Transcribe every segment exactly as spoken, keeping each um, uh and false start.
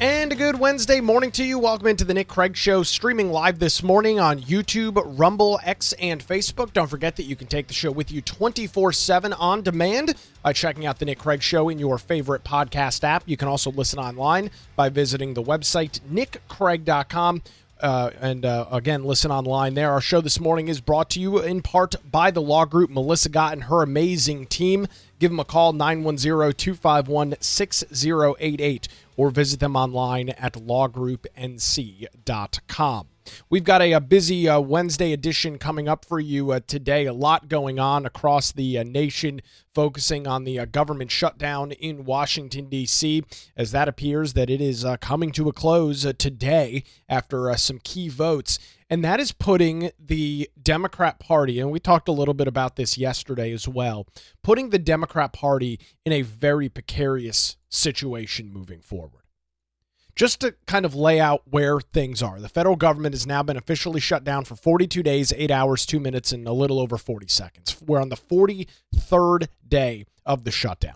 And a good Wednesday morning to you. Welcome into the Nick Craig Show, streaming live this morning on YouTube, Rumble, X, and Facebook. Don't forget that you can take the show with you twenty-four seven on demand by checking out the Nick Craig Show in your favorite podcast app. You can also listen online by visiting the website nick craig dot com. Uh, and uh, again, listen online there. Our show this morning is brought to you in part by the Law Group, Melissa Gott and her amazing team. Give them a call, nine one zero, two five one, six zero eight eight, or visit them online at law group n c dot com. We've got a, a busy uh, Wednesday edition coming up for you uh, today. A lot going on across the uh, nation, focusing on the uh, government shutdown in Washington, D C, as that appears that it is uh, coming to a close uh, today after uh, some key votes. And that is putting the Democrat Party, and we talked a little bit about this yesterday as well, putting the Democrat Party in a very precarious situation moving forward. Just to kind of lay out where things are, the federal government has now been officially shut down for forty-two days, eight hours, two minutes, and a little over forty seconds. We're on the forty-third day of the shutdown.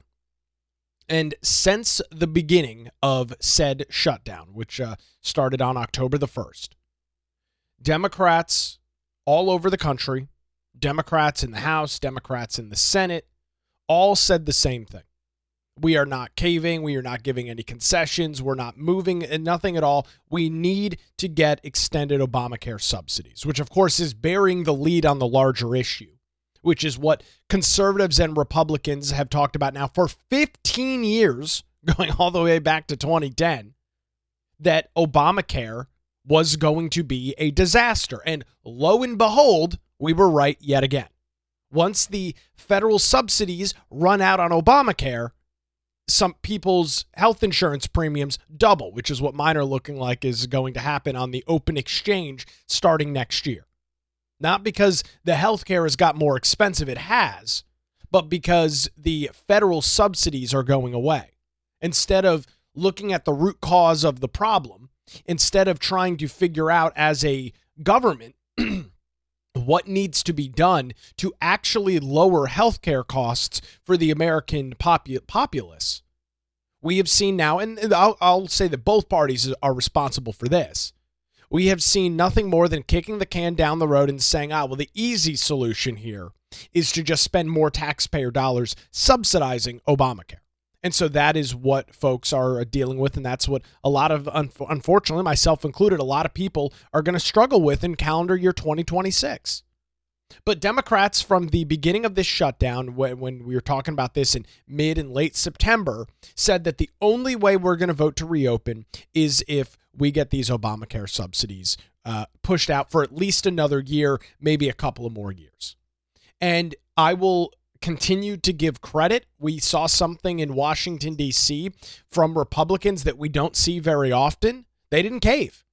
And since the beginning of said shutdown, which uh, started on October the first, Democrats all over the country, Democrats in the House, Democrats in the Senate, all said the same thing. We are not caving. We are not giving any concessions. We're not moving and nothing at all. We need to get extended Obamacare subsidies, which of course is bearing the lead on the larger issue, which is what conservatives and Republicans have talked about now for fifteen years, going all the way back to twenty ten, that Obamacare was going to be a disaster. And lo and behold, we were right yet again. Once the federal subsidies run out on Obamacare, some people's health insurance premiums double, which is what mine are looking like is going to happen on the open exchange starting next year. Not because the healthcare has got more expensive, it has, but because the federal subsidies are going away. Instead of looking at the root cause of the problem, instead of trying to figure out as a government what needs to be done to actually lower healthcare costs for the American popu- populace. We have seen now, and I'll, I'll say that both parties are responsible for this. We have seen nothing more than kicking the can down the road and saying, ah, well, the easy solution here is to just spend more taxpayer dollars subsidizing Obamacare. And so that is what folks are dealing with, and that's what a lot of, unfortunately, myself included, a lot of people are going to struggle with in calendar year twenty twenty-six. But Democrats from the beginning of this shutdown, when, when we were talking about this in mid and late September, said that the only way we're going to vote to reopen is if we get these Obamacare subsidies uh, pushed out for at least another year, maybe a couple of more years. And I will continue to give credit. We saw something in Washington, D C from Republicans that we don't see very often. They didn't cave.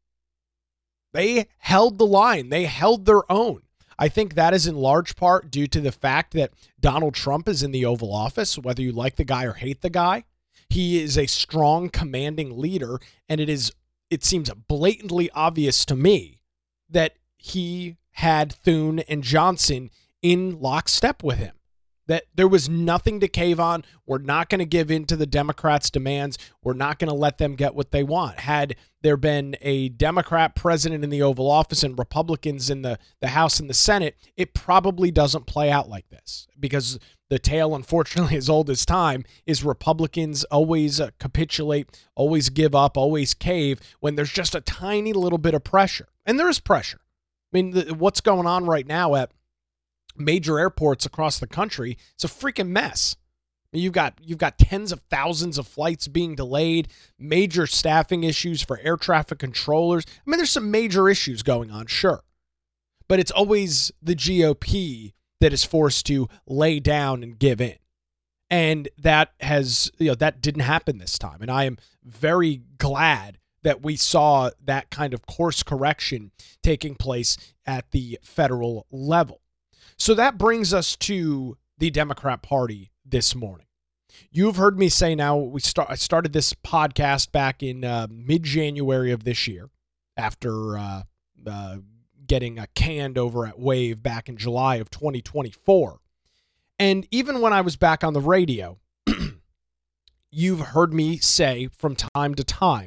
They held the line. They held their own. I think that is in large part due to the fact that Donald Trump is in the Oval Office, whether you like the guy or hate the guy. He is a strong, commanding leader, and it is it seems blatantly obvious to me that he had Thune and Johnson in lockstep with him. That there was nothing to cave on. We're not going to give in to the Democrats' demands. We're not going to let them get what they want. Had there been a Democrat president in the Oval Office and Republicans in the, the House and the Senate, it probably doesn't play out like this. Because the tale, unfortunately, as old as time, is Republicans always uh, capitulate, always give up, always cave when there's just a tiny little bit of pressure. And there is pressure. I mean, the, what's going on right now at major airports across the country, it's a freaking mess. You've got you've got tens of thousands of flights being delayed, major staffing issues for air traffic controllers. I mean, there's some major issues going on, sure. But it's always the G O P that is forced to lay down and give in. And that has, you know, that didn't happen this time. And I am very glad that we saw that kind of course correction taking place at the federal level. So that brings us to the Democrat Party this morning. You've heard me say now, we start. I started this podcast back in uh, mid-January of this year after uh, uh, getting uh, canned over at Wave back in July of twenty twenty-four. And even when I was back on the radio, you've heard me say from time to time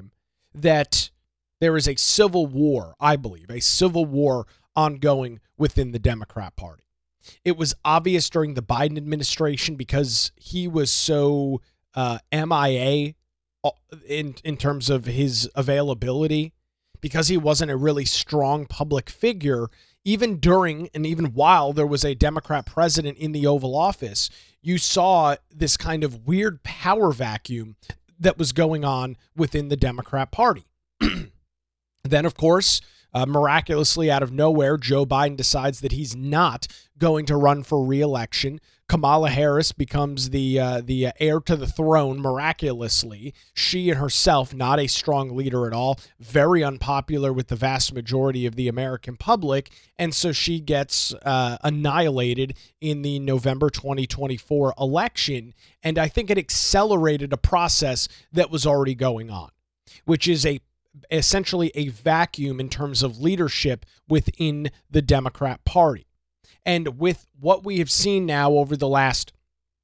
that there is a civil war, I believe, a civil war ongoing within the Democrat Party. It was obvious during the Biden administration because he was so uh, M I A in, in terms of his availability, because he wasn't a really strong public figure. Even during and even while there was a Democrat president in the Oval Office, you saw this kind of weird power vacuum that was going on within the Democrat Party. Then, of course, uh, miraculously out of nowhere, Joe Biden decides that he's not going to run for re-election. Kamala Harris becomes the uh, the heir to the throne miraculously. She and herself, not a strong leader at all, very unpopular with the vast majority of the American public, and so she gets uh, annihilated in the November twenty twenty-four election. And I think it accelerated a process that was already going on, which is a essentially a vacuum in terms of leadership within the Democrat Party. And with what we have seen now over the last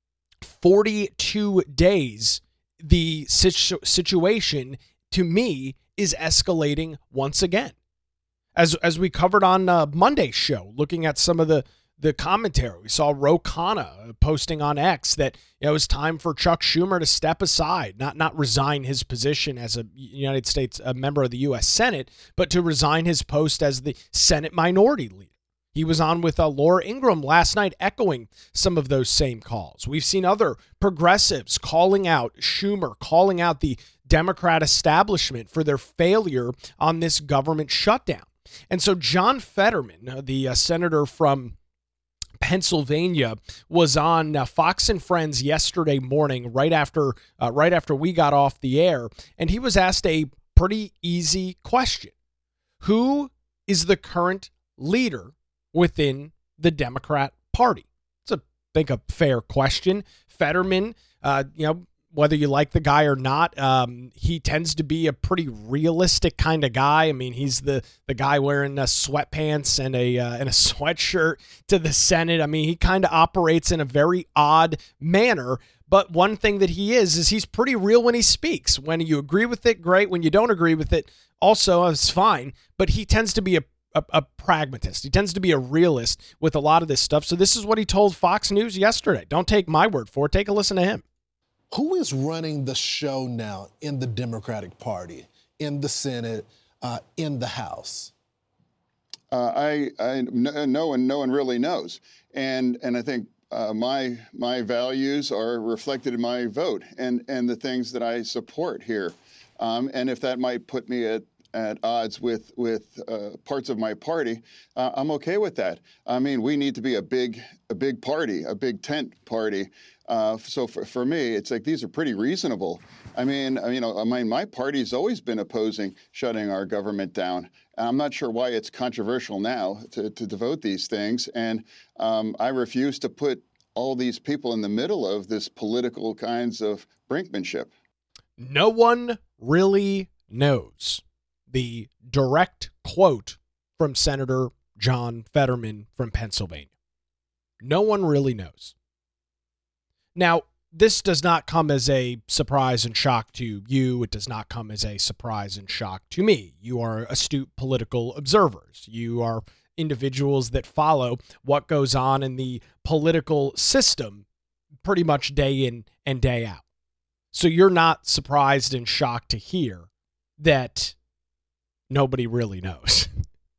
forty-two days, the situ- situation, to me, is escalating once again. As as we covered on uh, Monday's show, looking at some of the, the commentary, we saw Ro Khanna posting on X that you know, it was time for Chuck Schumer to step aside, not not resign his position as a United States a member of the U S Senate, but to resign his post as the Senate Minority Leader. He was on with uh, Laura Ingraham last night, echoing some of those same calls. We've seen other progressives calling out Schumer, calling out the Democrat establishment for their failure on this government shutdown. And so John Fetterman, uh, the uh, senator from Pennsylvania, was on uh, Fox and Friends yesterday morning, right after uh, right after we got off the air, and he was asked a pretty easy question: who is the current leader within the Democrat Party? It's a, I think, a fair question. Fetterman, uh, you know, whether you like the guy or not, um, he tends to be a pretty realistic kind of guy. I mean, he's the the guy wearing uh, sweatpants and a uh, and a sweatshirt to the Senate. I mean, he kind of operates in a very odd manner. But one thing that he is, is he's pretty real when he speaks. When you agree with it, great. When you don't agree with it, also, it's fine. But he tends to be a A, a pragmatist. He tends to be a realist with a lot of this stuff. So this is what he told Fox News yesterday. Don't take my word for it. Take a listen to him. Who is running the show now in the Democratic Party, in the Senate, uh, in the House? Uh, I, I no one, no one really knows, and and I think uh, my my values are reflected in my vote and and the things that I support here, um, and if that might put me at at odds with with uh, parts of my party, uh, I'm okay with that. I mean, we need to be a big a big party, a big tent party. Uh, so for, for me, it's like these are pretty reasonable. I mean, you know, I mean, my party's always been opposing shutting our government down. And I'm not sure why it's controversial now to, to devote these things. And um, I refuse to put all these people in the middle of this political kinds of brinkmanship. No one really knows. The direct quote from Senator John Fetterman from Pennsylvania. No one really knows. Now, this does not come as a surprise and shock to you. It does not come as a surprise and shock to me. You are astute political observers. You are individuals that follow what goes on in the political system pretty much day in and day out. So you're not surprised and shocked to hear that nobody really knows.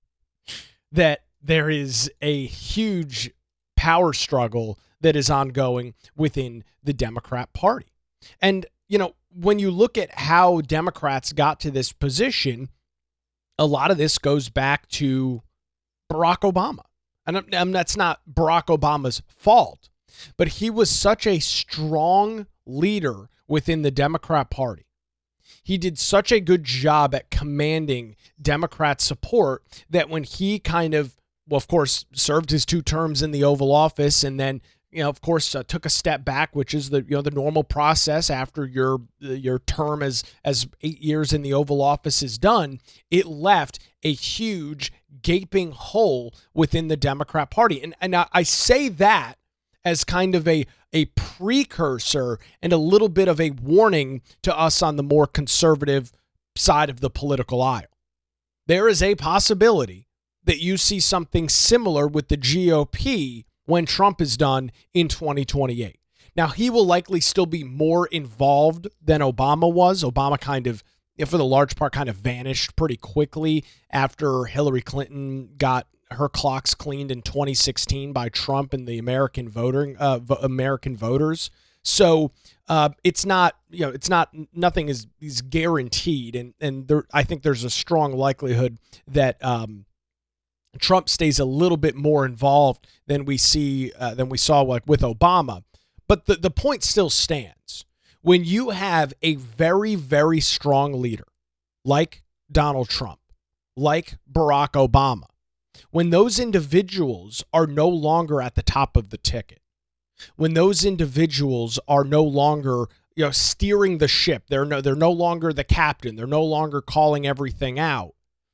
That there is a huge power struggle that is ongoing within the Democrat Party. And, you know, when you look at how Democrats got to this position, a lot of this goes back to Barack Obama. And, and that's not Barack Obama's fault, but he was such a strong leader within the Democrat Party. He did such a good job at commanding Democrat support that when he kind of, well, of course, served his two terms in the Oval Office and then, you know, of course, uh, took a step back, which is the, you know, the normal process after your your term as as eight years in the Oval Office is done. It left a huge gaping hole within the Democrat Party. And, and I, I say that as kind of a, a precursor and a little bit of a warning to us on the more conservative side of the political aisle. There is a possibility that you see something similar with the G O P when Trump is done in twenty twenty-eight. Now, he will likely still be more involved than Obama was. Obama kind of, for the large part, kind of vanished pretty quickly after Hillary Clinton got her clocks cleaned in twenty sixteen by Trump and the American voting uh, v- American voters. So uh, it's not, you know, it's not, nothing is, is guaranteed. And, and there, I think there's a strong likelihood that um, Trump stays a little bit more involved than we see, uh, than we saw like with Obama. But the, the point still stands. When you have a very, very strong leader like Donald Trump, like Barack Obama, when those individuals are no longer at the top of the ticket, when those individuals are no longer, you know, steering the ship, they're no, they're no longer the captain, they're no longer calling everything out,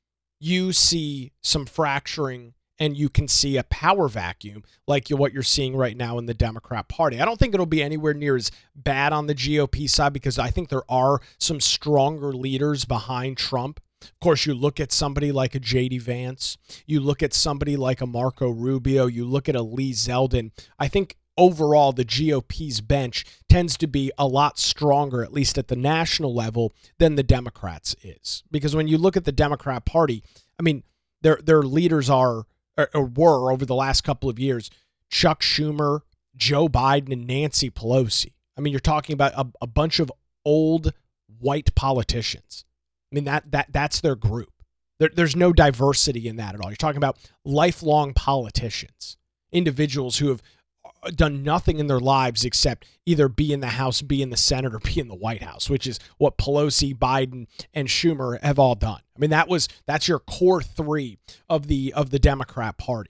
you see some fracturing and you can see a power vacuum like what you're seeing right now in the Democrat Party. I don't think it'll be anywhere near as bad on the G O P side because I think there are some stronger leaders behind Trump. Of course, you look at somebody like a J D Vance, you look at somebody like a Marco Rubio, you look at a Lee Zeldin. I think overall, the G O P's bench tends to be a lot stronger, at least at the national level, than the Democrats is. Because when you look at the Democrat Party, I mean, their their leaders are or, or were over the last couple of years Chuck Schumer, Joe Biden, and Nancy Pelosi. I mean, you're talking about a, a bunch of old white politicians. I mean, that that that's their group. There, there's no diversity in that at all. You're talking about lifelong politicians, individuals who have done nothing in their lives except either be in the House, be in the Senate, or be in the White House, which is what Pelosi, Biden, and Schumer have all done. I mean, that was that's your core three of the of the Democrat Party.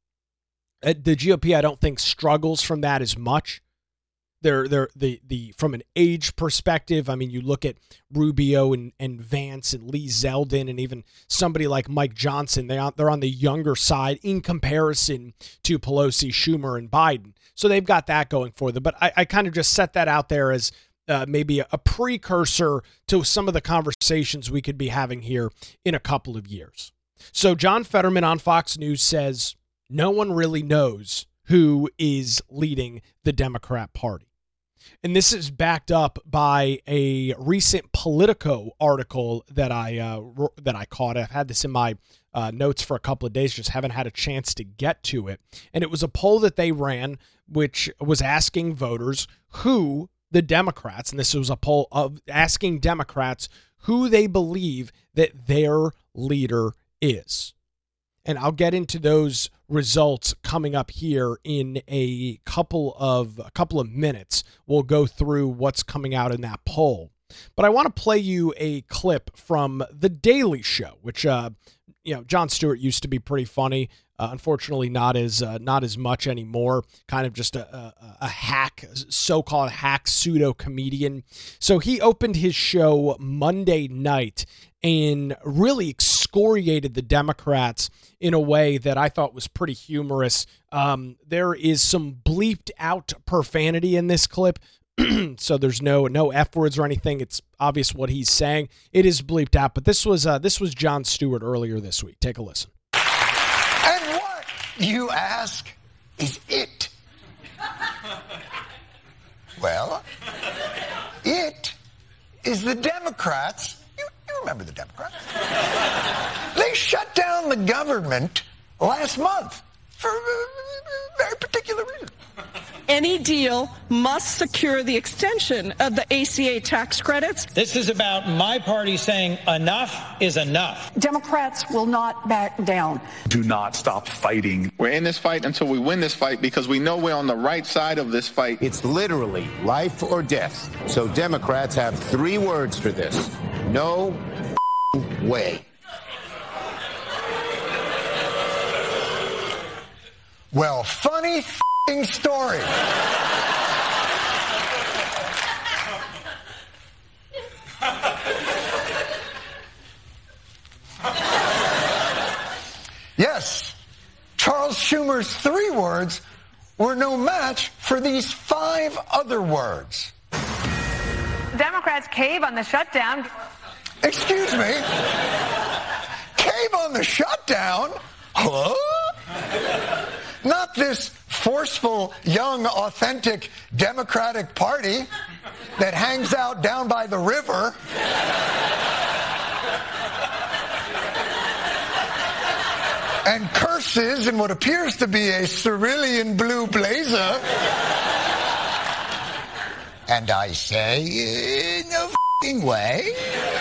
The G O P, I don't think, struggles from that as much. They're they're the the from an age perspective. I mean, you look at Rubio and, and Vance and Lee Zeldin and even somebody like Mike Johnson. They are, they're on the younger side in comparison to Pelosi, Schumer, and Biden. So they've got that going for them. But I, I kind of just set that out there as uh, maybe a, a precursor to some of the conversations we could be having here in a couple of years. So John Fetterman on Fox News says no one really knows who is leading the Democrat Party. And this is backed up by a recent Politico article that I uh, that I caught. I've had this in my uh, notes for a couple of days, just haven't had a chance to get to it. And it was a poll that they ran, which was asking voters who the Democrats, and this was a poll of asking Democrats who they believe that their leader is. And I'll get into those results coming up here in a couple of a couple of minutes. We'll go through what's coming out in that poll. But I want to play you a clip from The Daily Show, which uh, you know, Jon Stewart used to be pretty funny. Uh, unfortunately, not as uh, not as much anymore. Kind of just a, a, a hack, so-called hack pseudo comedian. So he opened his show Monday night and really excoriated the Democrats in a way that I thought was pretty humorous. Um, there is some bleeped out profanity in this clip. So there's no no F words or anything. It's obvious what he's saying. It is bleeped out, but this was uh, this was Jon Stewart earlier this week. Take a listen. And what, you ask, is it? Well, it is the Democrats. You, you remember the Democrats? They shut down the government last month for a very particular reason. Any deal must secure the extension of the A C A tax credits. This is about my party saying enough is enough. Democrats will not back down. Do not stop fighting. We're in this fight until we win this fight because we know we're on the right side of this fight. It's literally life or death. So Democrats have three words for this. No way. Well, funny story. Yes, Charles Schumer's three words were no match for these five other words. Democrats cave on the shutdown. Excuse me? Cave on the shutdown? Huh? Not this forceful, young, authentic Democratic Party that hangs out down by the river. And curses in what appears to be a cerulean blue blazer. And I say, no f***ing way.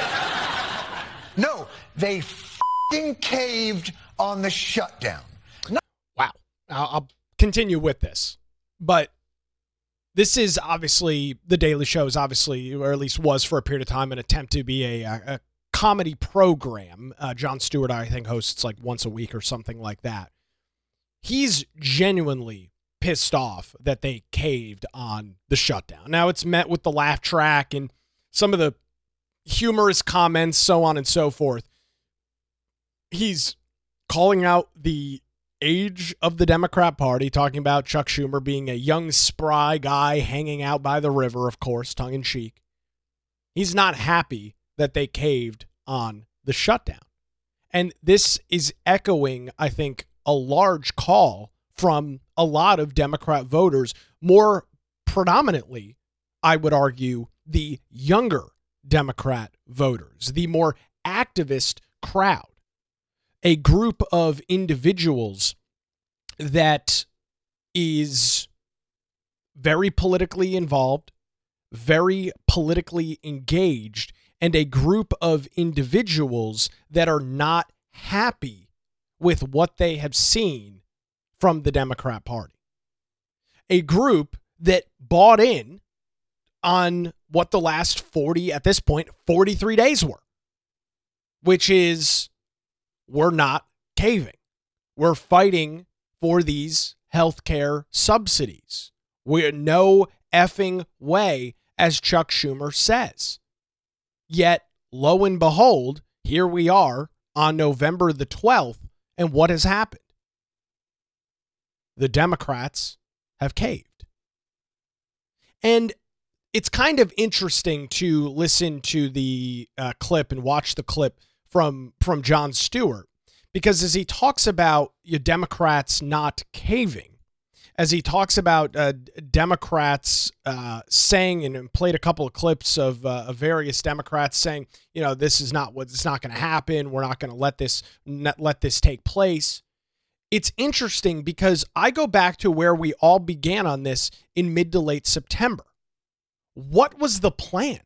No, they f***ing caved on the shutdown. No- wow. I'll, I'll continue with this. But this is obviously, The Daily Show is obviously, or at least was for a period of time, an attempt to be a, a comedy program. Uh, Jon Stewart, I think, hosts like once a week or something like that. He's genuinely pissed off that they caved on the shutdown. Now, it's met with the laugh track and some of the humorous comments, so on and so forth. He's calling out the age of the Democrat Party, talking about Chuck Schumer being a young, spry guy hanging out by the river, of course, tongue-in-cheek. He's not happy that they caved on the shutdown. And this is echoing, I think, a large call from a lot of Democrat voters, more predominantly, I would argue, the younger Democrat voters, the more activist crowd, a group of individuals that is very politically involved, very politically engaged, and a group of individuals that are not happy with what they have seen from the Democrat Party. A group that bought in on what the last forty, at this point, forty-three days were, which is, we're not caving. We're fighting for these healthcare subsidies. We're no effing way, as Chuck Schumer says. Yet, lo and behold, here we are on November the twelfth, and what has happened? The Democrats have caved. And it's kind of interesting to listen to the uh, clip and watch the clip from, from Jon Stewart, because as he talks about you Democrats not caving, as he talks about uh, Democrats uh, saying, and played a couple of clips of, uh, of various Democrats saying, you know, this is not what, it's not going to happen. We're not going to let this not let this take place. It's interesting because I go back to where we all began on this in mid to late September. What was the plan?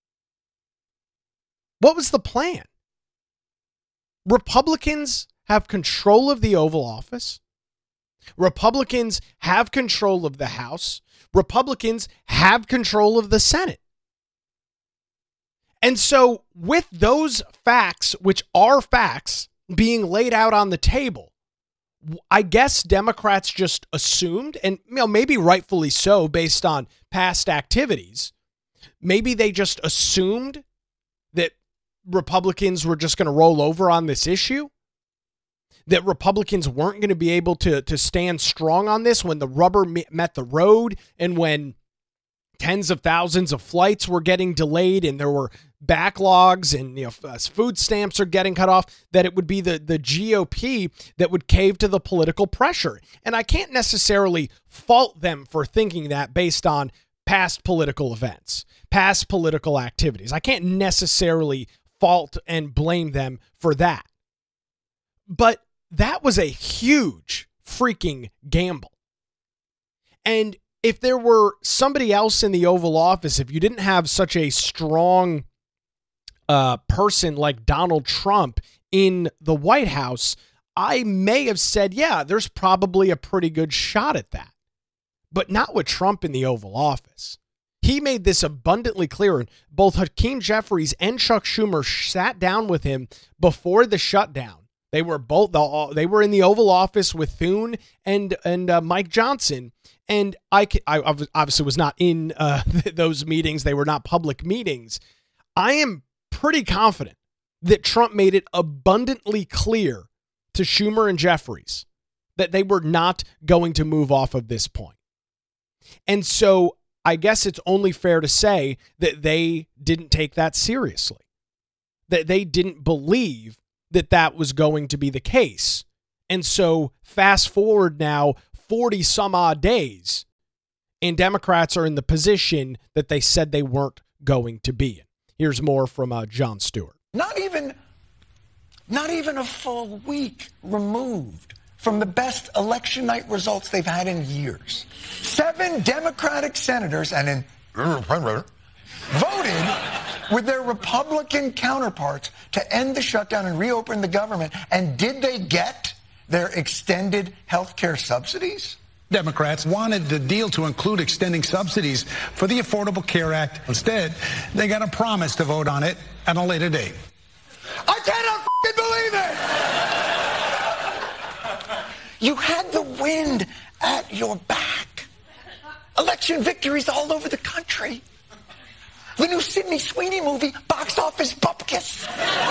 What was the plan? Republicans have control of the Oval Office. Republicans have control of the House. Republicans have control of the Senate. And so with those facts, which are facts, being laid out on the table, I guess Democrats just assumed, and you know, maybe rightfully so based on past activities, maybe they just assumed that Republicans were just going to roll over on this issue, that Republicans weren't going to be able to, to stand strong on this when the rubber met the road and when tens of thousands of flights were getting delayed and there were backlogs and you know food stamps are getting cut off, that it would be the, the G O P that would cave to the political pressure. And I can't necessarily fault them for thinking that based on past political events, past political activities. I can't necessarily fault and blame them for that. But that was a huge freaking gamble. And if there were somebody else in the Oval Office, if you didn't have such a strong uh, person like Donald Trump in the White House, I may have said, yeah, there's probably a pretty good shot at that. But not with Trump in the Oval Office. He made this abundantly clear. And both Hakeem Jeffries and Chuck Schumer sat down with him before the shutdown. They were both they were in the Oval Office with Thune and and uh, Mike Johnson. And I, I obviously was not in uh, those meetings. They were not public meetings. I am pretty confident that Trump made it abundantly clear to Schumer and Jeffries that they were not going to move off of this point. And so I guess it's only fair to say that they didn't take that seriously. that they didn't believe that that was going to be the case. And so fast forward now forty some odd days, and Democrats are in the position that they said they weren't going to be in. Here's more from uh, Jon Stewart. Not even, not even a full week removed from the best election night results they've had in years. Seven Democratic senators and in voted with their Republican counterparts to end the shutdown and reopen the government. And did they get their extended health care subsidies? Democrats wanted the deal to include extending subsidies for the Affordable Care Act. Instead, they got a promise to vote on it at a later date. I cannot f***ing believe it! You had the wind at your back. Election victories all over the country. The new Sydney Sweeney movie, box office bupkis.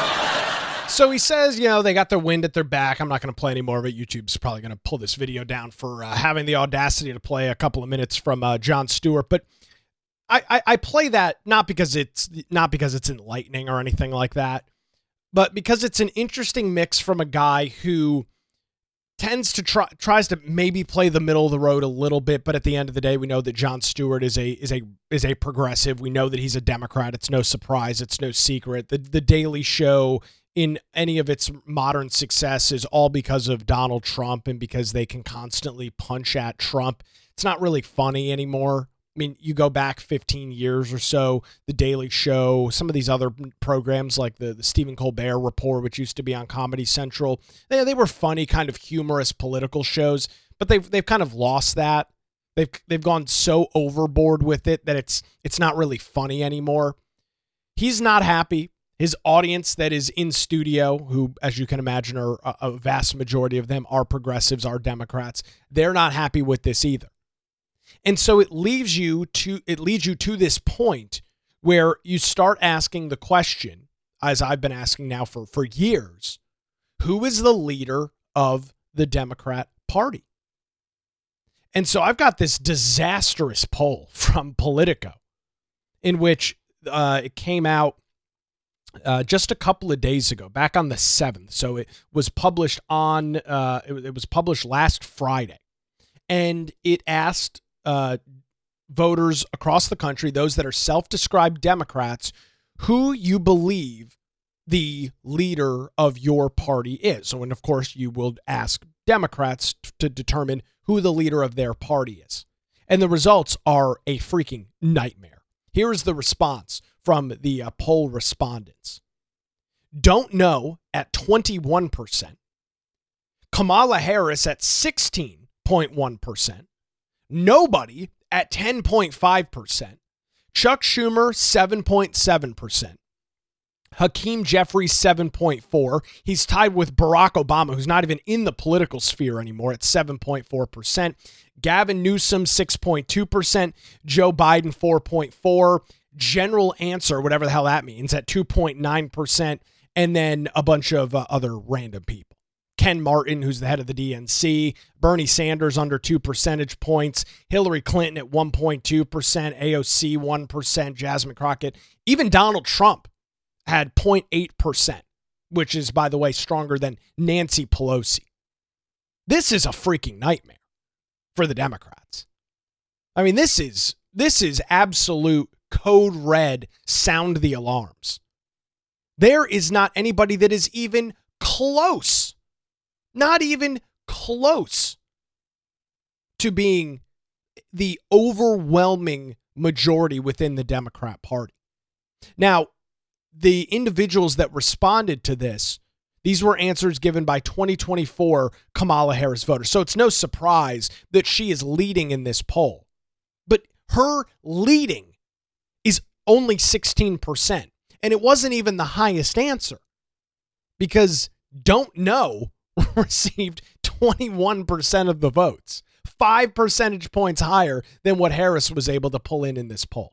So he says, you know, they got their wind at their back. I'm not going to play any more of it. YouTube's probably going to pull this video down for uh, having the audacity to play a couple of minutes from uh, Jon Stewart. But I, I, I play that not because it's not because it's enlightening or anything like that, but because it's an interesting mix from a guy who tends to try tries to maybe play the middle of the road a little bit, but at the end of the day, we know that Jon Stewart is a is a is a progressive. We know that he's a Democrat. It's no surprise. It's no secret. The the Daily Show, in any of its modern success, is all because of Donald Trump and because they can constantly punch at Trump. It's not really funny anymore. I mean, you go back fifteen years or so, The Daily Show, some of these other programs like the, the Stephen Colbert Report, which used to be on Comedy Central, they, they were funny, kind of humorous political shows, but they've they've kind of lost that. They've they've gone so overboard with it that it's it's not really funny anymore. He's not happy. His audience that is in studio, who, as you can imagine, are a, a vast majority of them are progressives, are Democrats. They're not happy with this either. And so it leaves you to it leads you to this point where you start asking the question, as I've been asking now for, for years, who is the leader of the Democrat Party? And so I've got this disastrous poll from Politico in which uh, it came out uh, just a couple of days ago, back on the seventh. So it was published on uh, it, it was published last Friday, and it asked Uh, voters across the country, those that are self-described Democrats, who you believe the leader of your party is. So, and of course, you will ask Democrats t- to determine who the leader of their party is. And the results are a freaking nightmare. Here is the response from the uh, poll respondents. Don't know at twenty-one percent. Kamala Harris at sixteen point one percent. Nobody at ten point five percent. Chuck Schumer, seven point seven percent. Hakeem Jeffries, seven point four. He's tied with Barack Obama, who's not even in the political sphere anymore, at seven point four percent. Gavin Newsom, six point two percent. Joe Biden, four point four. General Answer, whatever the hell that means, at two point nine percent. And then a bunch of uh, other random people. Ken Martin, who's the head of the D N C, Bernie Sanders under two percentage points, Hillary Clinton at one point two percent, A O C one percent, Jasmine Crockett. Even Donald Trump had zero point eight percent, which is, by the way, stronger than Nancy Pelosi. This is a freaking nightmare for the Democrats. I mean, this is this is absolute code red, sound the alarms. There is not anybody that is even close. Not even close to being the overwhelming majority within the Democrat Party. Now, the individuals that responded to this, these were answers given by twenty twenty-four Kamala Harris voters. So it's no surprise that she is leading in this poll. But her leading is only sixteen percent. And it wasn't even the highest answer, because don't know received twenty-one percent of the votes, five percentage points higher than what Harris was able to pull in in this poll.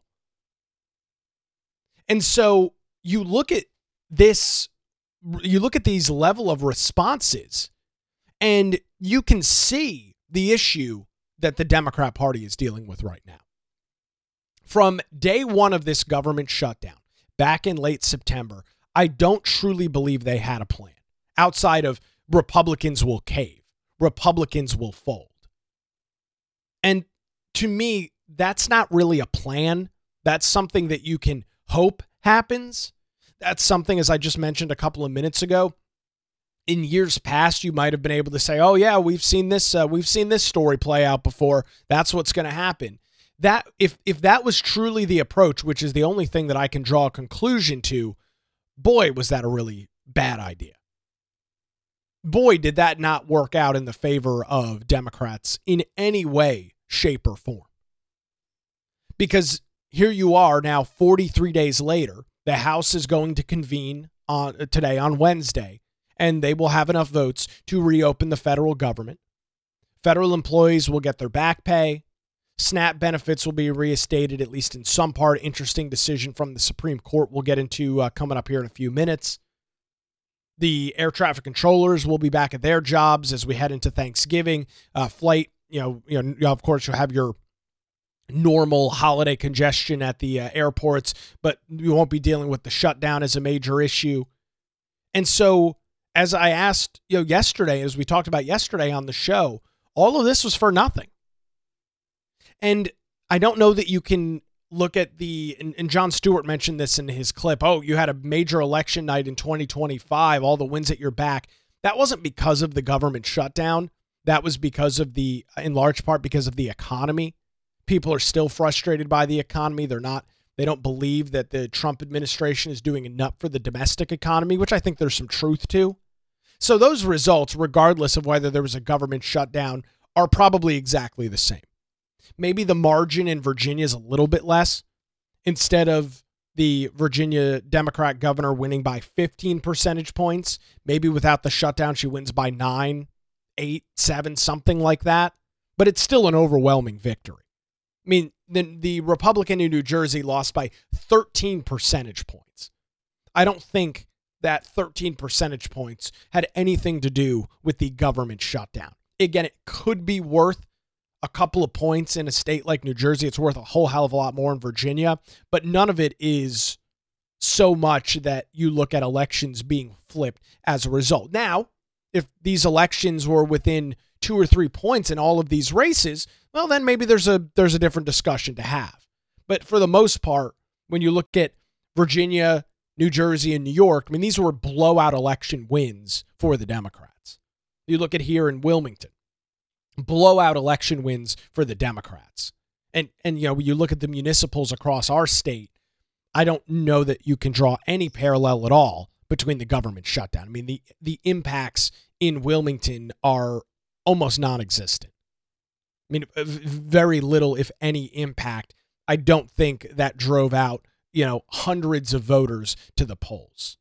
And so you look at this, you look at these level of responses, and you can see the issue that the Democrat Party is dealing with right now. From day one of this government shutdown, back in late September, I don't truly believe they had a plan outside of Republicans will cave, Republicans will fold. And to me, that's not really a plan. That's something that you can hope happens. That's something, as I just mentioned a couple of minutes ago, in years past, you might have been able to say, oh yeah, we've seen this, uh, we've seen this story play out before. That's what's going to happen. That if if that was truly the approach, which is the only thing that I can draw a conclusion to, boy, was that a really bad idea. Boy, did that not work out in the favor of Democrats in any way, shape, or form. Because here you are now, forty-three days later, the House is going to convene on today, on Wednesday, and they will have enough votes to reopen the federal government. Federal employees will get their back pay. SNAP benefits will be reinstated, at least in some part. Interesting decision from the Supreme Court we'll get into uh, coming up here in a few minutes. The air traffic controllers will be back at their jobs as we head into Thanksgiving. Uh, flight, you know, you know, of course, you'll have your normal holiday congestion at the uh, airports, but you won't be dealing with the shutdown as a major issue. And so, as I asked, you know, yesterday, as we talked about yesterday on the show, all of this was for nothing. And I don't know that you can look at the, and, and Jon Stewart mentioned this in his clip, oh, you had a major election night in twenty twenty-five, all the wins at your back. That wasn't because of the government shutdown. That was because of the, in large part, because of the economy. People are still frustrated by the economy. They're not, they don't believe that the Trump administration is doing enough for the domestic economy, which I think there's some truth to. So those results, regardless of whether there was a government shutdown, are probably exactly the same. Maybe the margin in Virginia is a little bit less. Instead of the Virginia Democrat governor winning by fifteen percentage points, maybe without the shutdown, she wins by nine, eight, seven, something like that. But it's still an overwhelming victory. I mean, the, the Republican in New Jersey lost by thirteen percentage points. I don't think that thirteen percentage points had anything to do with the government shutdown. Again, it could be worth a couple of points in a state like New Jersey. It's worth a whole hell of a lot more in Virginia, but none of it is so much that you look at elections being flipped as a result. Now, if these elections were within two or three points in all of these races, well, then maybe there's a there's a different discussion to have. But for the most part, when you look at Virginia, New Jersey, and New York, I mean, these were blowout election wins for the Democrats. You look at here in Wilmington, blowout election wins for the Democrats. And, and you know, when you look at the municipals across our state, I don't know that you can draw any parallel at all between the government shutdown. I mean, the, the impacts in Wilmington are almost non-existent. I mean, very little, if any, impact. I don't think that drove out, you know, hundreds of voters to the polls.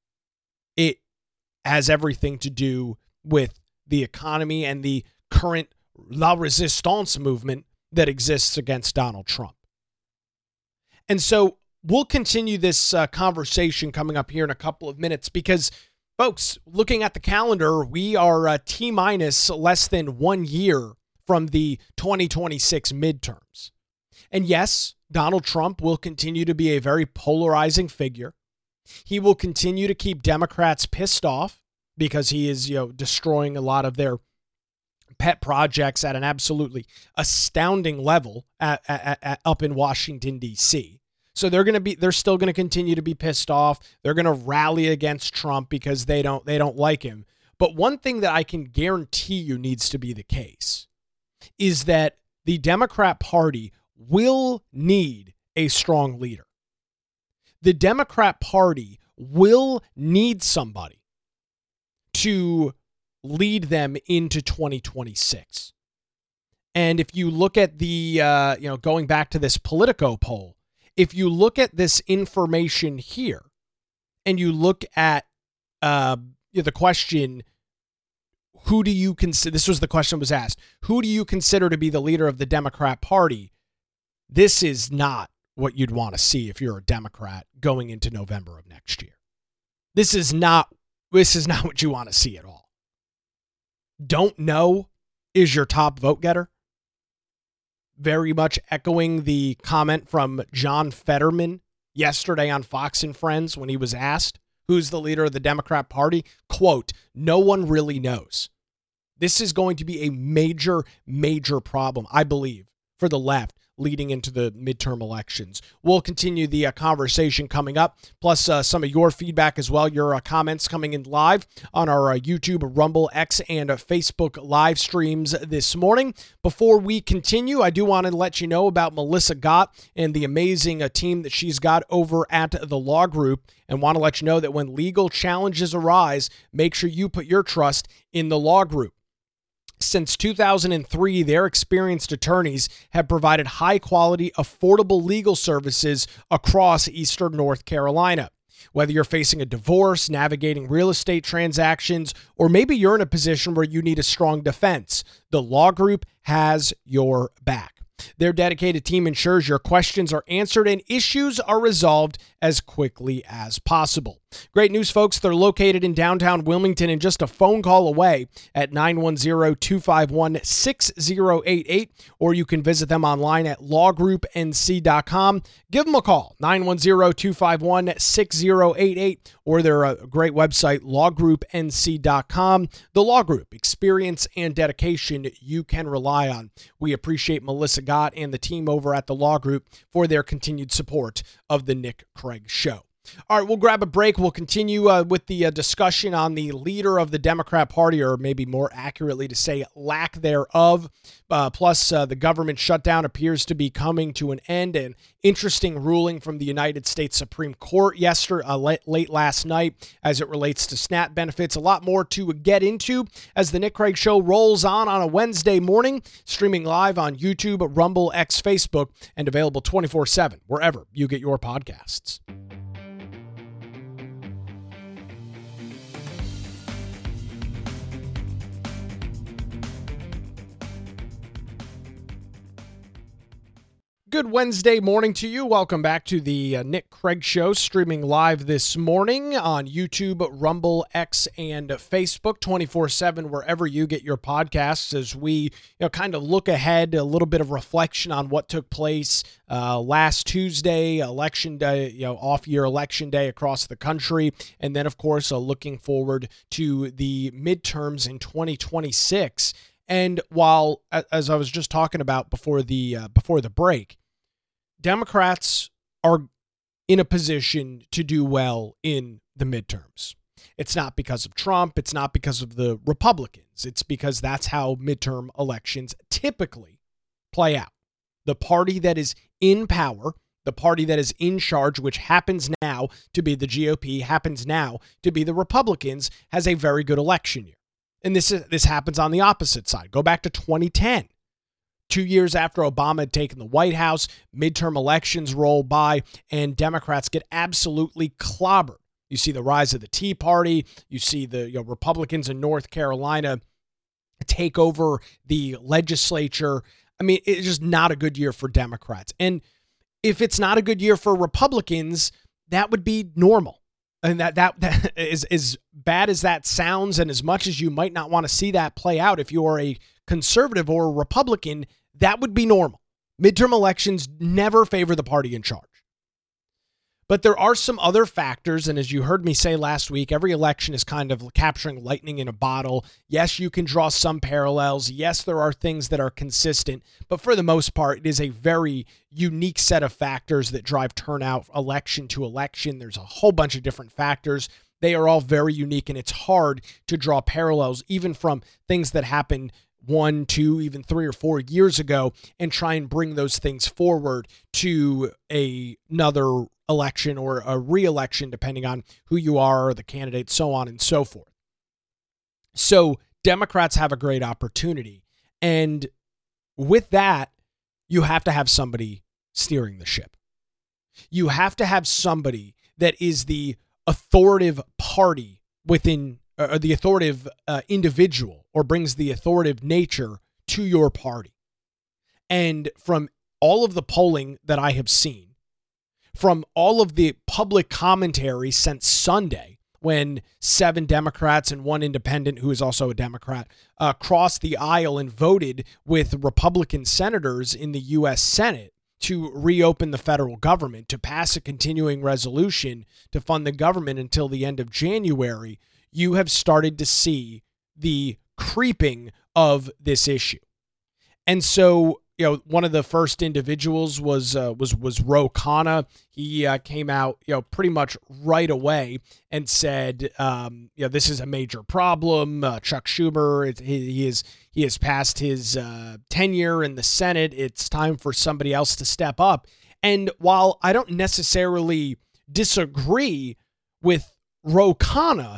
It has everything to do with the economy and the current La Resistance movement that exists against Donald Trump. And so we'll continue this uh, conversation coming up here in a couple of minutes because, folks, looking at the calendar, we are uh, T-minus less than one year from the twenty twenty-six midterms. And yes, Donald Trump will continue to be a very polarizing figure. He will continue to keep Democrats pissed off because he is, you know, destroying a lot of their pet projects at an absolutely astounding level at, at, at, up in Washington, D C. So they're going to be, they're still going to continue to be pissed off. They're going to rally against Trump because they don't, they don't like him. But one thing that I can guarantee you needs to be the case is that the Democrat Party will need a strong leader. The Democrat Party will need somebody to lead them into twenty twenty-six. And if you look at the, uh, you know, going back to this Politico poll, if you look at this information here and you look at uh, the question, who do you consider, this was the question that was asked, who do you consider to be the leader of the Democrat Party? This is not what you'd want to see if you're a Democrat going into November of next year. This is not, this is not what you want to see at all. Don't know is your top vote getter. Very much echoing the comment from John Fetterman yesterday on Fox and Friends when he was asked who's the leader of the Democrat Party, quote, no one really knows. This is going to be a major, major problem, I believe, for the left leading into the midterm elections. We'll continue the uh, conversation coming up, plus uh, some of your feedback as well, your uh, comments coming in live on our uh, YouTube, Rumble, X, and uh, Facebook live streams this morning. Before we continue, I do want to let you know about Melissa Gott and the amazing uh, team that she's got over at the Law Group, and want to let you know that when legal challenges arise, make sure you put your trust in the Law Group. Since two thousand three, their experienced attorneys have provided high-quality, affordable legal services across Eastern North Carolina. Whether you're facing a divorce, navigating real estate transactions, or maybe you're in a position where you need a strong defense, the Law Group has your back. Their dedicated team ensures your questions are answered and issues are resolved as quickly as possible. Great news, folks. They're located in downtown Wilmington and just a phone call away at nine one zero, two five one, six zero eight eight, or you can visit them online at law group n c dot com. Give them a call, nine one zero, two five one, six zero eight eight, or their uh, great website, law group n c dot com. The Law Group, experience and dedication you can rely on. We appreciate Melissa Gott and the team over at the Law Group for their continued support of the Nick Craig Show. All right, we'll grab a break. We'll continue uh, with the uh, discussion on the leader of the Democrat Party, or maybe more accurately to say lack thereof. Uh, plus, uh, the government shutdown appears to be coming to an end. An interesting ruling from the United States Supreme Court yesterday, uh, late, late last night, as it relates to SNAP benefits. A lot more to get into as the Nick Craig Show rolls on on a Wednesday morning, streaming live on YouTube, Rumble, X, Facebook, and available twenty-four seven wherever you get your podcasts. Good Wednesday morning to you. Welcome back to the uh, Nick Craig Show, streaming live this morning on YouTube, Rumble, X, and Facebook, twenty-four seven, wherever you get your podcasts, as we you know kind of look ahead, a little bit of reflection on what took place uh, last Tuesday, election day, you know, off-year election day across the country, and then, of course, uh, looking forward to the midterms in twenty twenty-six. And while, as I was just talking about before the uh, before the break, Democrats are in a position to do well in the midterms. It's not because of Trump. It's not because of the Republicans. It's because that's how midterm elections typically play out. The party that is in power, the party that is in charge, which happens now to be the G O P, happens now to be the Republicans, has a very good election year. And this is, this happens on the opposite side. Go back to twenty ten. Two years after Obama had taken the White House, midterm elections roll by, and Democrats get absolutely clobbered. You see the rise of the Tea Party. You see the you know, Republicans in North Carolina take over the legislature. I mean, it's just not a good year for Democrats. And if it's not a good year for Republicans, that would be normal. And that, that, that is as bad as that sounds, and as much as you might not want to see that play out, if you are a conservative or a Republican, that would be normal. Midterm elections never favor the party in charge. But there are some other factors, and as you heard me say last week, every election is kind of capturing lightning in a bottle. Yes, you can draw some parallels. Yes, there are things that are consistent, but for the most part, it is a very unique set of factors that drive turnout election to election. There's a whole bunch of different factors. They are all very unique, and it's hard to draw parallels, even from things that happened one, two, even three or four years ago, and try and bring those things forward to a, another election or a re-election, depending on who you are, or the candidate, so on and so forth. So Democrats have a great opportunity. And with that, you have to have somebody steering the ship. You have to have somebody that is the authoritative party within, or the authoritative uh, individual, or brings the authoritative nature to your party. And from all of the polling that I have seen, from all of the public commentary since Sunday, when seven Democrats and one independent, who is also a Democrat, uh, crossed the aisle and voted with Republican senators in the U S Senate to reopen the federal government, to pass a continuing resolution to fund the government until the end of January, you have started to see the creeping of this issue. And so, you know, one of the first individuals was uh, was was Ro Khanna. He uh, came out, you know, pretty much right away and said, um, you know, this is a major problem. Uh, Chuck Schumer, it, he, he is he has passed his uh, tenure in the Senate. It's time for somebody else to step up. And while I don't necessarily disagree with Ro Khanna,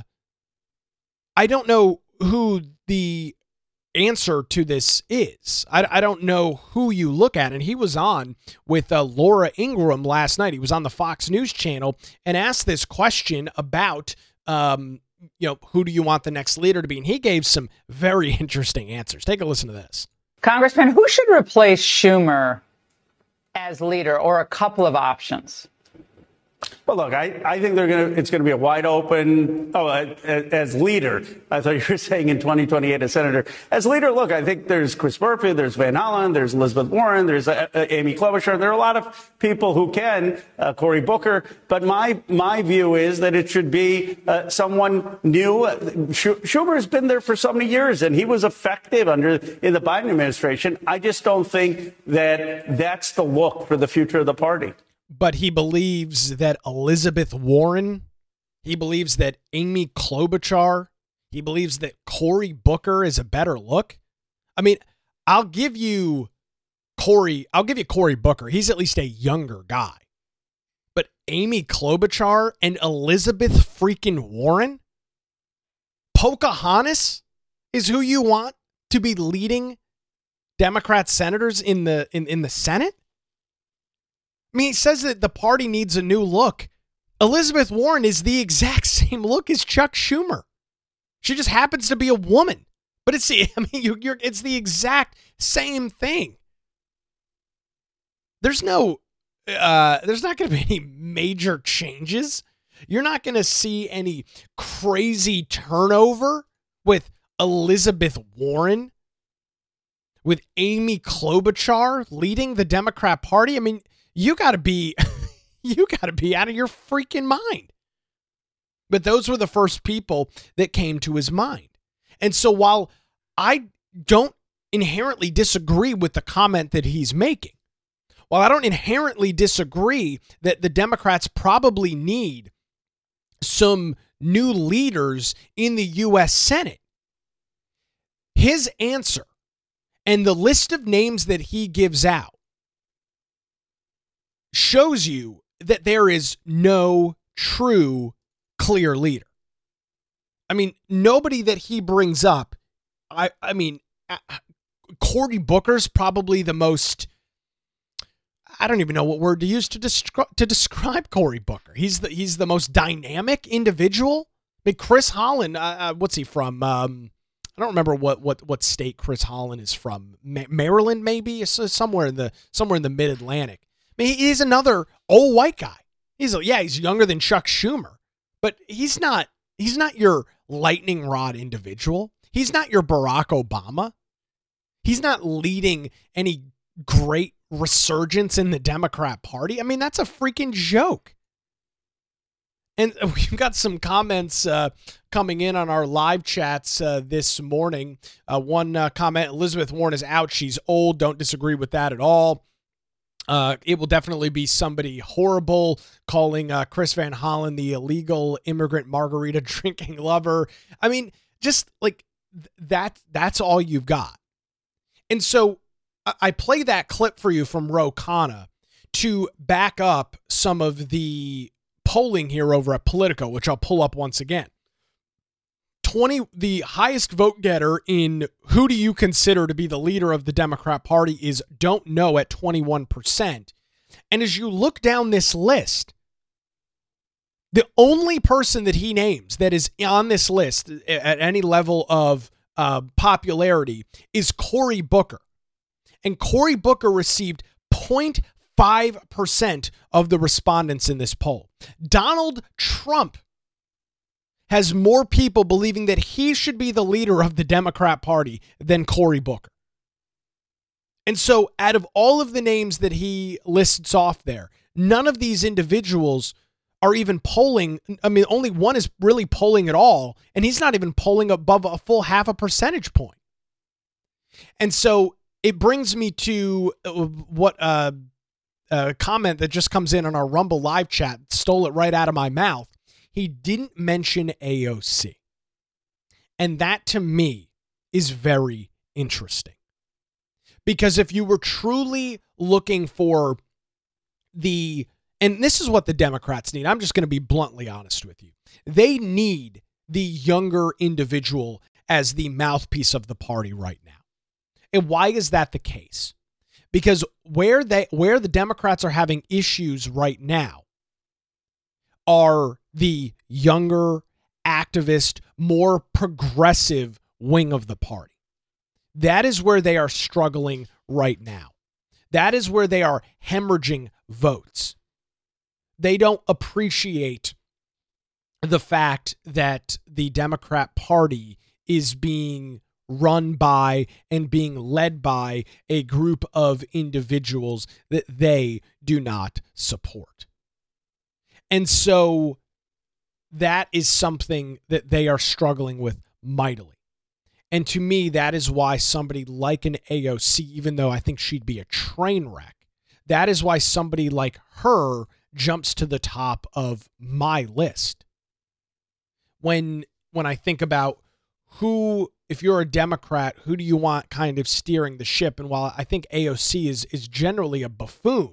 I don't know who the answer to this is. I, I don't know who you look at. And he was on with uh, Laura Ingraham last night. He was on the Fox News channel and asked this question about, um, you know, who do you want the next leader to be? And he gave some very interesting answers. Take a listen to this. Congressman, who should replace Schumer as leader, or a couple of options? Well, look, I, I think they're going to. It's going to be a wide open. Oh, uh, as leader, I thought you were saying in twenty twenty-eight as senator. As leader, look, I think there's Chris Murphy, there's Van Hollen, there's Elizabeth Warren, there's uh, uh, Amy Klobuchar. There are a lot of people who can. Uh, Cory Booker. But my my view is that it should be uh, someone new. Sch- Schumer has been there for so many years, and he was effective under in the Biden administration. I just don't think that that's the look for the future of the party. But he believes that Elizabeth Warren, he believes that Amy Klobuchar, he believes that Cory Booker is a better look. I mean, I'll give you Cory, I'll give you Cory Booker. He's at least a younger guy. But Amy Klobuchar and Elizabeth freaking Warren, Pocahontas is who you want to be leading Democrat senators in the in, in the Senate? I mean, he says that the party needs a new look. Elizabeth Warren is the exact same look as Chuck Schumer. She just happens to be a woman. But it's the, I mean, you, you're, it's the exact same thing. There's no, uh, there's not going to be any major changes. You're not going to see any crazy turnover with Elizabeth Warren, with Amy Klobuchar leading the Democrat Party. I mean, you got to be, you got to be out of your freaking mind. But those were the first people that came to his mind. And so while I don't inherently disagree with the comment that he's making, while I don't inherently disagree that the Democrats probably need some new leaders in the U S Senate, his answer and the list of names that he gives out shows you that there is no true clear leader. I mean, nobody that he brings up, I I mean, uh, Cory Booker's probably the most, I don't even know what word to use to descri- to describe Cory Booker. He's the he's the most dynamic individual. I mean, Chris Holland, uh, uh, what's he from? Um, I don't remember what what what state Chris Holland is from. Ma- Maryland, maybe, so somewhere in the somewhere in the Mid Atlantic. I mean, he's another old white guy. He's a, yeah, he's younger than Chuck Schumer, but he's not he's not your lightning rod individual. He's not your Barack Obama. He's not leading any great resurgence in the Democrat Party. I mean, that's a freaking joke. And we've got some comments uh, coming in on our live chats uh, this morning. Uh, one uh, comment, Elizabeth Warren is out. She's old. Don't disagree with that at all. Uh, it will definitely be somebody horrible, calling uh, Chris Van Hollen the illegal immigrant margarita drinking lover. I mean, just like th- that, that's all you've got. And so I-, I play that clip for you from Ro Khanna to back up some of the polling here over at Politico, which I'll pull up once again. twenty the highest vote getter in who do you consider to be the leader of the Democrat Party is don't know at twenty-one percent. And as you look down this list, the only person that he names that is on this list at any level of uh, popularity is Cory Booker. And Cory Booker received zero point five percent of the respondents in this poll. Donald Trump has more people believing that he should be the leader of the Democrat Party than Cory Booker. And so out of all of the names that he lists off there, none of these individuals are even polling. I mean, only one is really polling at all, and he's not even polling above a full half a percentage point. And so it brings me to what uh, a comment that just comes in on our Rumble live chat, stole it right out of my mouth. He didn't mention A O C. And that to me is very interesting. Because if you were truly looking for the, and this is what the Democrats need, I'm just going to be bluntly honest with you. They need the younger individual as the mouthpiece of the party right now. And why is that the case? Because where they where the Democrats are having issues right now are the younger, activist, more progressive wing of the party. That is where they are struggling right now. That is where they are hemorrhaging votes. They don't appreciate the fact that the Democrat Party is being run by and being led by a group of individuals that they do not support. And so that is something that they are struggling with mightily. And to me, that is why somebody like an A O C, even though I think she'd be a train wreck, that is why somebody like her jumps to the top of my list. When when I think about who, if you're a Democrat, who do you want kind of steering the ship? And while I think A O C is is generally a buffoon,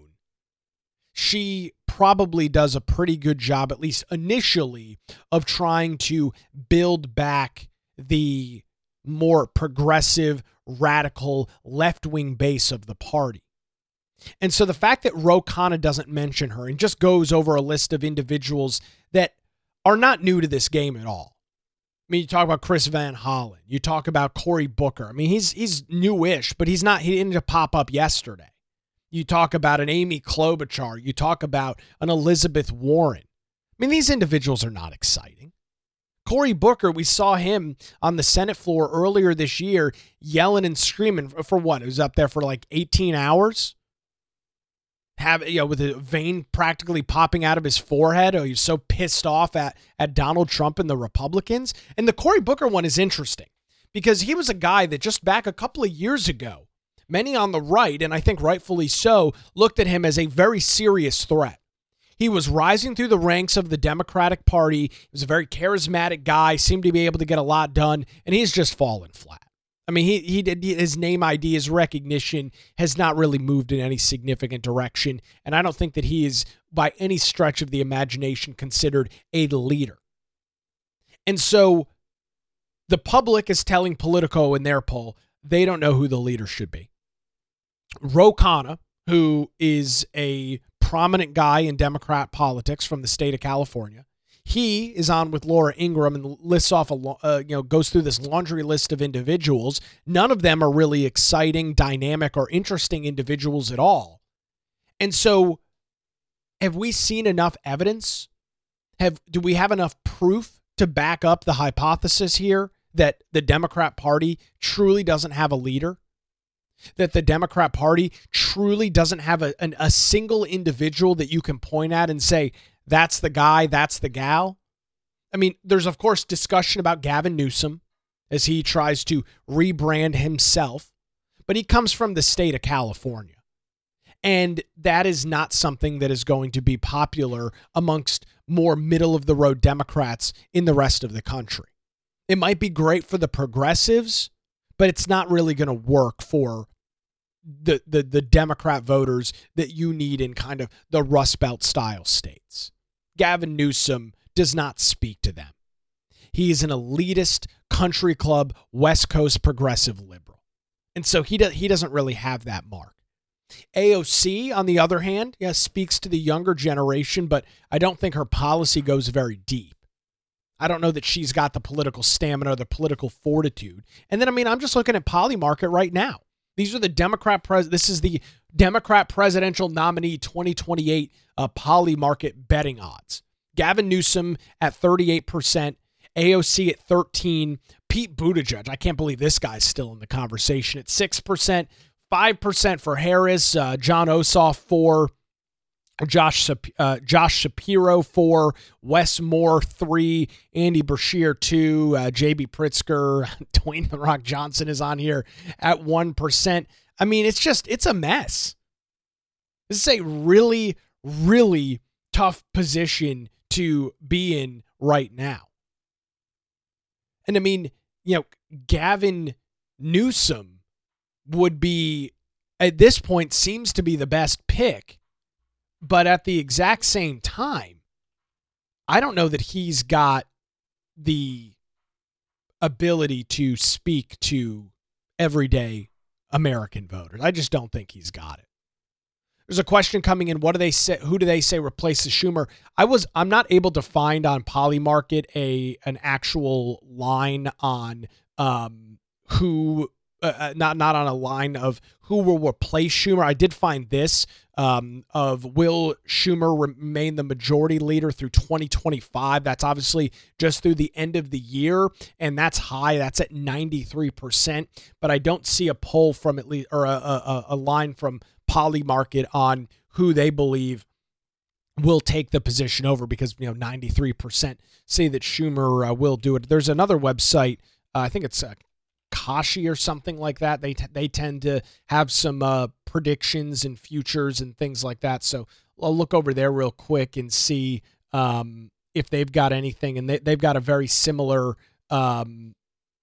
she probably does a pretty good job, at least initially, of trying to build back the more progressive, radical, left-wing base of the party. And so the fact that Ro Khanna doesn't mention her and just goes over a list of individuals that are not new to this game at all. I mean, you talk about Chris Van Hollen. You talk about Cory Booker. I mean, he's he's newish, but he's not, he didn't pop up yesterday. You talk about an Amy Klobuchar. You talk about an Elizabeth Warren. I mean, these individuals are not exciting. Cory Booker, we saw him on the Senate floor earlier this year yelling and screaming for what? It was up there for like eighteen hours. Have, you know, with a vein practically popping out of his forehead. Oh, he was so pissed off at, at Donald Trump and the Republicans. And the Cory Booker one is interesting because he was a guy that just back a couple of years ago, many on the right, and I think rightfully so, looked at him as a very serious threat. He was rising through the ranks of the Democratic Party. He was a very charismatic guy, seemed to be able to get a lot done, and he's just fallen flat. I mean, he he did his name I D, his recognition has not really moved in any significant direction, and I don't think that he is, by any stretch of the imagination, considered a leader. And so the public is telling Politico in their poll they don't know who the leader should be. Ro Khanna, who is a prominent guy in Democrat politics from the state of California, he is on with Laura Ingraham and lists off a uh, you know goes through this laundry list of individuals. None of them are really exciting, dynamic, or interesting individuals at all. And so, have we seen enough evidence? Have do we have enough proof to back up the hypothesis here that the Democrat Party truly doesn't have a leader? That the Democrat Party truly doesn't have a, an, a single individual that you can point at and say, that's the guy, that's the gal? I mean, there's, of course, discussion about Gavin Newsom as he tries to rebrand himself, but he comes from the state of California. And that is not something that is going to be popular amongst more middle-of-the-road Democrats in the rest of the country. It might be great for the progressives, but it's not really going to work for the, the the Democrat voters that you need in kind of the Rust Belt style states. Gavin Newsom does not speak to them. He is an elitist country club West Coast progressive liberal. And so he, do, he doesn't really have that mark. A O C, on the other hand, yeah, speaks to the younger generation, but I don't think her policy goes very deep. I don't know that she's got the political stamina or the political fortitude. And then, I mean, I'm just looking at Polymarket right now. These are the Democrat pres. This is the Democrat presidential nominee twenty twenty-eight uh, Polymarket betting odds. Gavin Newsom at thirty-eight percent, A O C at thirteen, Pete Buttigieg, I can't believe this guy's still in the conversation, at six percent, five percent for Harris, uh, John Ossoff four, Josh uh, Josh Shapiro four, Wes Moore three, Andy Beshear two, uh, J B Pritzker, Dwayne The Rock Johnson is on here at one percent. I mean, it's just, it's a mess. This is a really, really tough position to be in right now. And I mean, you know, Gavin Newsom would be, at this point, seems to be the best pick. But at the exact same time, I don't know that he's got the ability to speak to everyday American voters. I just don't think he's got it. There's a question coming in. What do they say? Who do they say replaces Schumer? I was, I'm not able to find on Polymarket a an actual line on um, who, uh, not not on a line of who will replace Schumer. I did find this um, of will Schumer remain the majority leader through twenty twenty-five? That's obviously just through the end of the year, and that's high. That's at ninety-three percent. But I don't see a poll from at least, or a, a, a line from Polymarket on who they believe will take the position over, because, you know, ninety-three percent say that Schumer uh, will do it. There's another website, uh, I think it's uh, Kashi or something like that. They t- they tend to have some uh, predictions and futures and things like that. So I'll look over there real quick and see um, if they've got anything. And they, they've got a very similar um,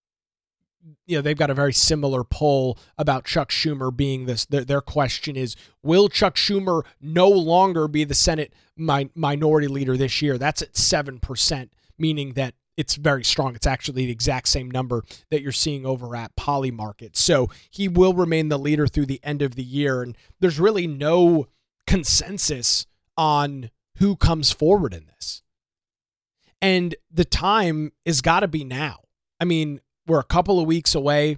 you know, they've got a very similar poll about Chuck Schumer being this. Their, their question is, will Chuck Schumer no longer be the Senate mi- minority leader this year? That's at seven percent, meaning that it's very strong. It's actually the exact same number that you're seeing over at Polymarket. So he will remain the leader through the end of the year. And there's really no consensus on who comes forward in this. And the time has got to be now. I mean, we're a couple of weeks away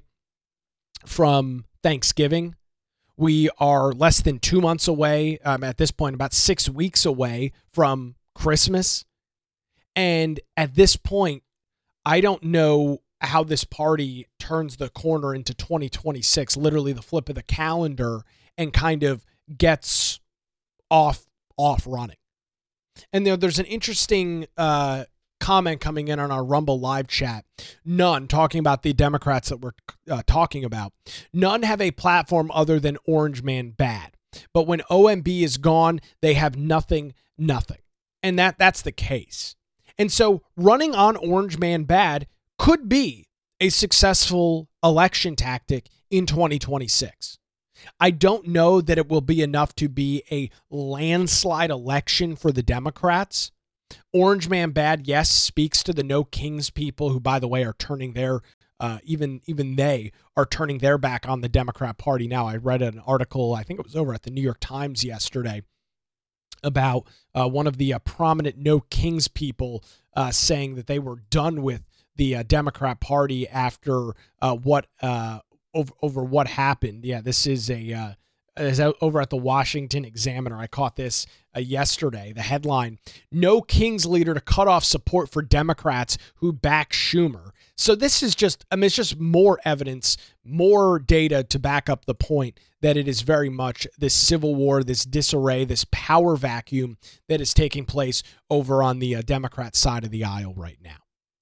from Thanksgiving. We are less than two months away, um, at this point, about six weeks away from Christmas. And at this point, I don't know how this party turns the corner into twenty twenty-six, literally the flip of the calendar, and kind of gets off, off running. And there, there's an interesting uh, comment coming in on our Rumble live chat. None, talking about the Democrats that we're uh, talking about, none have a platform other than Orange Man Bad. But when O M B is gone, they have nothing, nothing. And that that's the case. And so running on Orange Man Bad could be a successful election tactic in twenty twenty-six. I don't know that it will be enough to be a landslide election for the Democrats. Orange Man Bad, yes, speaks to the No Kings people, who, by the way, are turning their, uh, even even they are turning their back on the Democrat Party now. I read an article, I think it was over at the New York Times yesterday, about uh, one of the uh, prominent No Kings people uh, saying that they were done with the uh, Democrat Party after uh, what uh, over, over what happened. Yeah, this is a uh, is over at the Washington Examiner. I caught this uh, yesterday. The headline: No Kings leader to cut off support for Democrats who back Schumer. So this is just, I mean, it's just more evidence, more data to back up the point that it is very much this civil war, this disarray, this power vacuum that is taking place over on the uh, Democrat side of the aisle right now.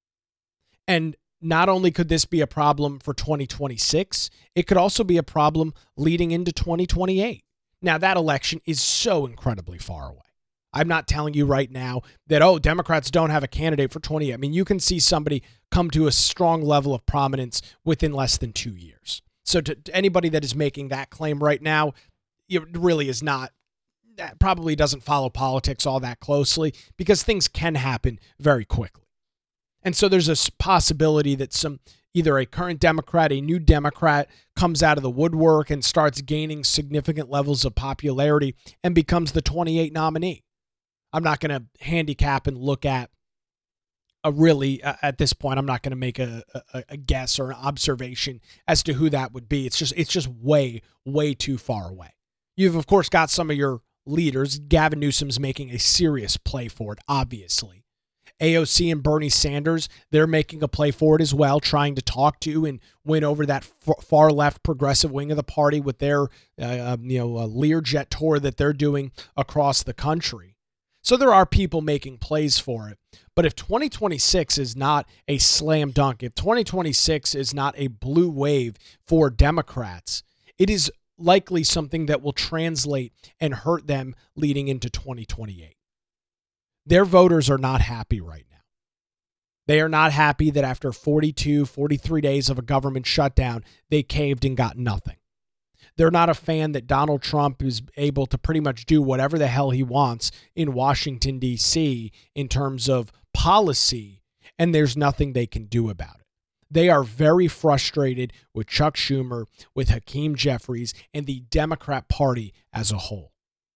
And not only could this be a problem for twenty twenty-six, it could also be a problem leading into twenty twenty-eight. Now, that election is so incredibly far away. I'm not telling you right now that, oh, Democrats don't have a candidate for twenty. I mean, you can see somebody come to a strong level of prominence within less than two years. So to, to anybody that is making that claim right now, it really is not, that probably doesn't follow politics all that closely, because things can happen very quickly. And so there's a possibility that some, either a current Democrat, a new Democrat comes out of the woodwork and starts gaining significant levels of popularity and becomes the twenty-eight nominee. I'm not going to handicap and look at a really, uh, at this point, I'm not going to make a, a, a guess or an observation as to who that would be. It's just, it's just way, way too far away. You've, of course, got some of your leaders. Gavin Newsom's making a serious play for it, obviously. A O C and Bernie Sanders, they're making a play for it as well, trying to talk to and win over that far left progressive wing of the party with their uh, you know uh, Learjet tour that they're doing across the country. So there are people making plays for it. But if twenty twenty-six is not a slam dunk, if twenty twenty-six is not a blue wave for Democrats, it is likely something that will translate and hurt them leading into twenty twenty-eight. Their voters are not happy right now. They are not happy that after forty-two, forty-three days of a government shutdown, they caved and got nothing. They're not a fan that Donald Trump is able to pretty much do whatever the hell he wants in Washington, D C in terms of policy, and there's nothing they can do about it. They are very frustrated with Chuck Schumer, with Hakeem Jeffries, and the Democrat Party as a whole.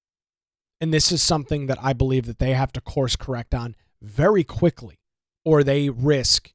And this is something that I believe that they have to course correct on very quickly, or they risk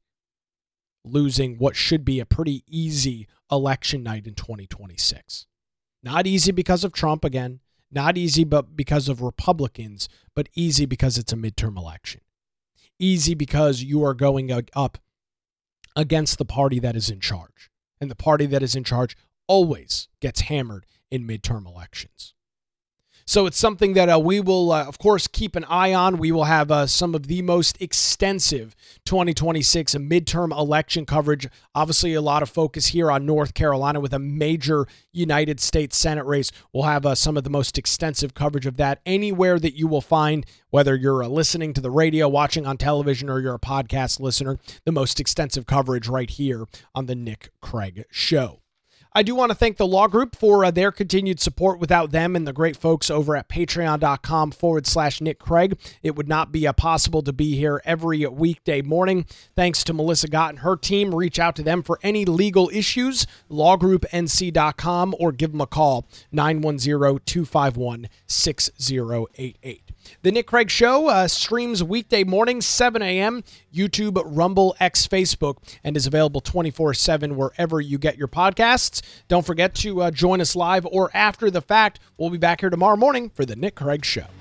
losing what should be a pretty easy election night in twenty twenty-six. Not easy because of Trump again, not easy but because of Republicans, but easy because it's a midterm election. Easy because you are going up against the party that is in charge. And the party that is in charge always gets hammered in midterm elections. So it's something that uh, we will, uh, of course, keep an eye on. We will have uh, some of the most extensive twenty twenty-six midterm election coverage. Obviously, a lot of focus here on North Carolina with a major United States Senate race. We'll have uh, some of the most extensive coverage of that anywhere that you will find, whether you're uh, listening to the radio, watching on television, or you're a podcast listener, the most extensive coverage right here on the Nick Craig Show. I do want to thank the Law Group for uh, their continued support. Without them and the great folks over at patreon.com forward slash Nick Craig, it would not be uh, possible to be here every weekday morning. Thanks to Melissa Gott and her team. Reach out to them for any legal issues, law group n c dot com, or give them a call, nine one zero, two five one, six zero eight eight. The Nick Craig Show uh, streams weekday mornings, seven a.m., YouTube, Rumble, X, Facebook, and is available twenty-four seven wherever you get your podcasts. Don't forget to uh, join us live or after the fact. We'll be back here tomorrow morning for The Nick Craig Show.